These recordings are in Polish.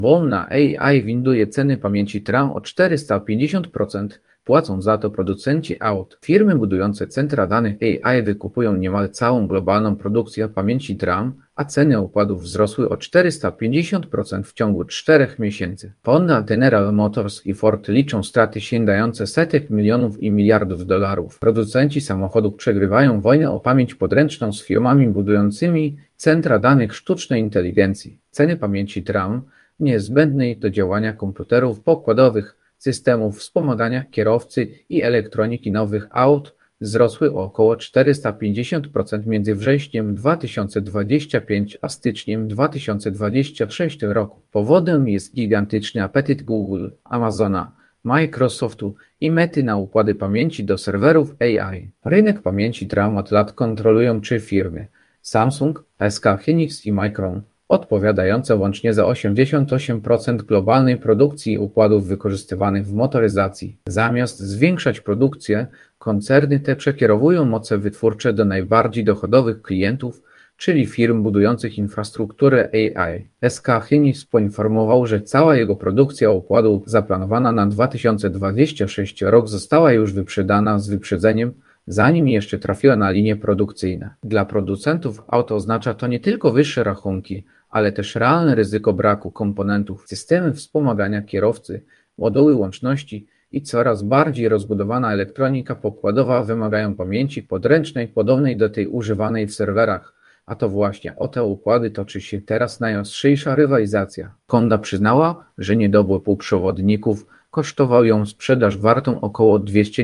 Boom na AI winduje ceny pamięci RAM o 450%, płacą za to producenci aut. Firmy budujące centra danych AI wykupują niemal całą globalną produkcję pamięci RAM, a ceny układów wzrosły o 450% w ciągu 4 miesięcy. Honda, General Motors i Ford liczą straty sięgające setek milionów i miliardów dolarów. Producenci samochodów przegrywają wojnę o pamięć podręczną z firmami budującymi centra danych sztucznej inteligencji. Ceny pamięci RAM niezbędnej do działania komputerów pokładowych, systemów wspomagania kierowcy i elektroniki nowych aut wzrosły o około 450% między wrześniem 2025 a styczniem 2026 roku. Powodem jest gigantyczny apetyt Google, Amazona, Microsoftu i Mety na układy pamięci do serwerów AI. Rynek pamięci RAM od lat kontrolują 3 firmy: Samsung, SK Hynix i Micron, odpowiadające łącznie za 88% globalnej produkcji układów wykorzystywanych w motoryzacji. Zamiast zwiększać produkcję, koncerny te przekierowują moce wytwórcze do najbardziej dochodowych klientów, czyli firm budujących infrastrukturę AI. SK Hynix poinformował, że cała jego produkcja układów zaplanowana na 2026 rok została już wyprzedana z wyprzedzeniem, zanim jeszcze trafiła na linie produkcyjne. Dla producentów aut oznacza to nie tylko wyższe rachunki, ale też realne ryzyko braku komponentów, systemy wspomagania kierowcy, moduły łączności i coraz bardziej rozbudowana elektronika pokładowa wymagają pamięci podręcznej podobnej do tej używanej w serwerach, a to właśnie o te układy toczy się teraz najostrzejsza rywalizacja. Honda przyznała, że niedobór półprzewodników kosztował ją sprzedaż wartą około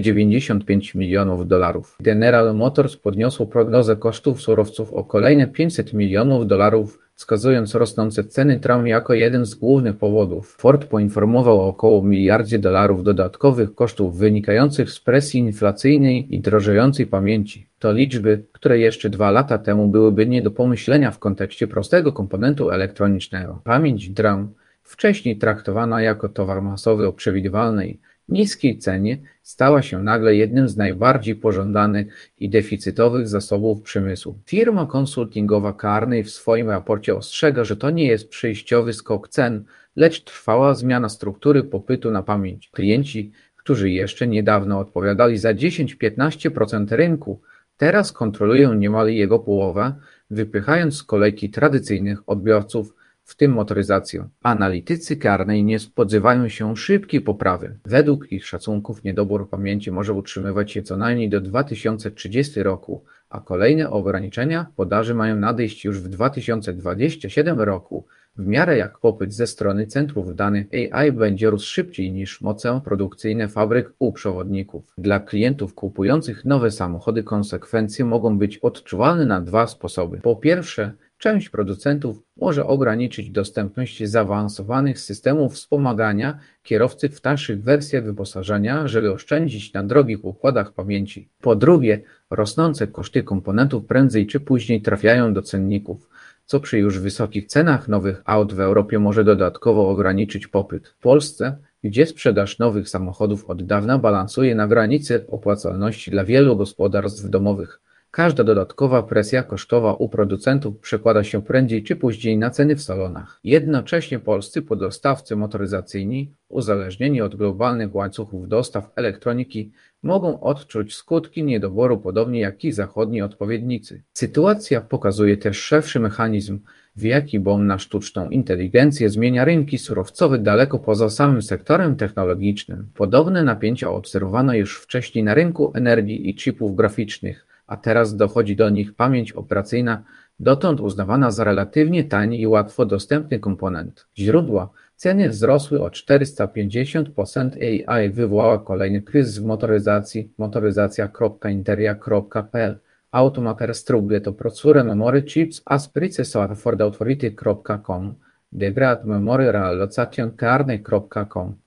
295 milionów dolarów. General Motors podniosło prognozę kosztów surowców o kolejne 500 milionów dolarów, wskazując rosnące ceny RAM jako jeden z głównych powodów. Ford poinformował o około miliardzie dolarów dodatkowych kosztów wynikających z presji inflacyjnej i drożejącej pamięci. To liczby, które jeszcze 2 lata temu byłyby nie do pomyślenia w kontekście prostego komponentu elektronicznego. Pamięć RAM, wcześniej traktowana jako towar masowy o przewidywalnej, niskiej cenie, stała się nagle jednym z najbardziej pożądanych i deficytowych zasobów przemysłu. Firma konsultingowa Kearney w swoim raporcie ostrzega, że to nie jest przejściowy skok cen, lecz trwała zmiana struktury popytu na pamięć. Klienci, którzy jeszcze niedawno odpowiadali za 10-15% rynku, teraz kontrolują niemal jego połowę, wypychając z kolejki tradycyjnych odbiorców, w tym motoryzację. Analitycy Kearney nie spodziewają się szybkiej poprawy. Według ich szacunków niedobór pamięci może utrzymywać się co najmniej do 2030 roku, a kolejne ograniczenia podaży mają nadejść już w 2027 roku, w miarę jak popyt ze strony centrów danych AI będzie rósł szybciej niż moce produkcyjne fabryk półprzewodników. Dla klientów kupujących nowe samochody konsekwencje mogą być odczuwalne na 2 sposoby. Po pierwsze, część producentów może ograniczyć dostępność zaawansowanych systemów wspomagania kierowcy w tańszych wersjach wyposażenia, żeby oszczędzić na drogich układach pamięci. Po drugie, rosnące koszty komponentów prędzej czy później trafiają do cenników, co przy już wysokich cenach nowych aut w Europie może dodatkowo ograniczyć popyt. W Polsce, gdzie sprzedaż nowych samochodów od dawna balansuje na granicy opłacalności dla wielu gospodarstw domowych, każda dodatkowa presja kosztowa u producentów przekłada się prędzej czy później na ceny w salonach. Jednocześnie polscy podostawcy motoryzacyjni, uzależnieni od globalnych łańcuchów dostaw elektroniki, mogą odczuć skutki niedoboru podobnie jak ich zachodni odpowiednicy. Sytuacja pokazuje też szerszy mechanizm, w jaki boom na sztuczną inteligencję zmienia rynki surowcowe daleko poza samym sektorem technologicznym. Podobne napięcia obserwowano już wcześniej na rynku energii i chipów graficznych, a teraz dochodzi do nich pamięć operacyjna, dotąd uznawana za relatywnie tani i łatwo dostępny komponent. Źródła: ceny wzrosły o 450%, AI wywołała kolejny kryzys w motoryzacji, motoryzacja.interia.pl. Automaker struggle to procure memory chips as processor for the authority.com. The Great Memory Reallocation Kearney.com